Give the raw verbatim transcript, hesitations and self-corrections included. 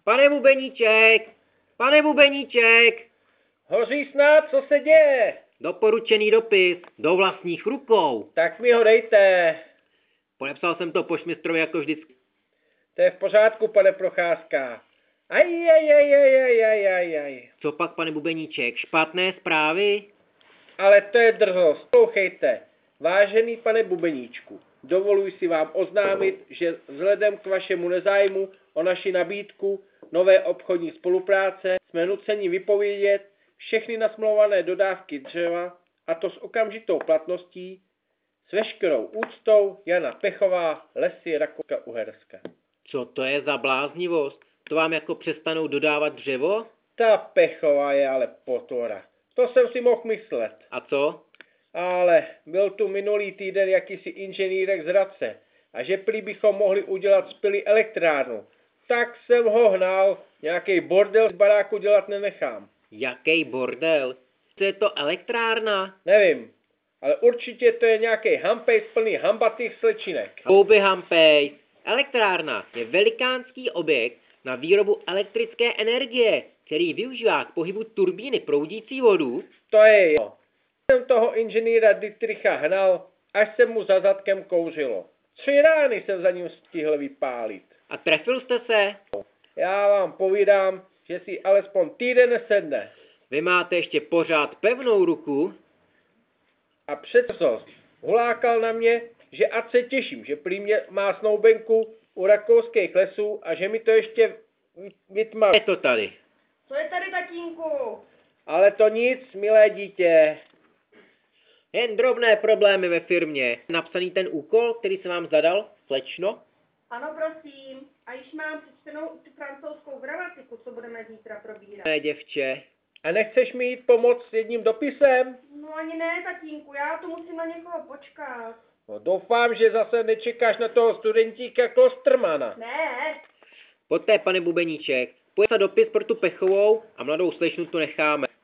Pane Bubeníček! Pane Bubeníček! Hoří snad, co se děje? Doporučený dopis do vlastních rukou. Tak mi ho dejte. Podepsal jsem to poštmistrovi jako vždycky. To je v pořádku, pane Procházka. Aj, aj, aj, aj, aj, aj, aj, aj. Co pak, pane Bubeníček, špatné zprávy? Ale to je drzost. Slouchejte. Vážený pane Bubeníčku, dovoluji si vám oznámit, že vzhledem k vašemu nezájmu o naši nabídku nové obchodní spolupráce jsme nuceni vypovědět všechny nasmlouvané dodávky dřeva, a to s okamžitou platností, s veškerou úctou Jana Pechová, Lesy Rakouska-Uherska. Co to je za bláznivost? To vám jako přestanou dodávat dřevo? Ta Pechová je ale potvora. To jsem si mohl myslet. A co? Ale byl tu minulý týden jakýsi inženýrek z Hradce a že prý bychom mohli udělat z pily elektrárnu. Tak jsem ho hnal, nějaký bordel z baráku dělat nenechám. Jaký bordel? Co je to elektrárna? Nevím, ale určitě to je nějaký hampejs plný hambatých slečinek. Houby hampej. Elektrárna je velikánský objekt na výrobu elektrické energie, který využívá k pohybu turbíny proudící vodu. To je jo. Jsem toho inženýra Dietricha hnal, až se mu za zadkem kouřilo. Tři rány jsem za ním stihl vypálit. A trefil jste se? Já vám povídám, že si alespoň týden nesedne. Vy máte ještě pořád pevnou ruku? A přece hulákal na mě, že ať se těším, že prý mě má snoubenku u rakouských lesů a že mi to ještě vytmavil. Je to tady. Co je tady, tatínku? Ale to nic, milé dítě. Jen drobné problémy ve firmě. Napsaný ten úkol, který jsem vám zadal, slečno? Ano, prosím. A již mám přečtenou tu francouzskou gramatiku, co budeme zítra probírat. Ne, děvče. A nechceš mi jít pomoct s jedním dopisem? No ani ne, tatínku, já tu musím na někoho počkat. No, doufám, že zase nečekáš na toho studentíka Klostermana. Ne. Poté, pane Bubeníček, pojď dopis pro tu Pechovou a mladou slečnu tu necháme.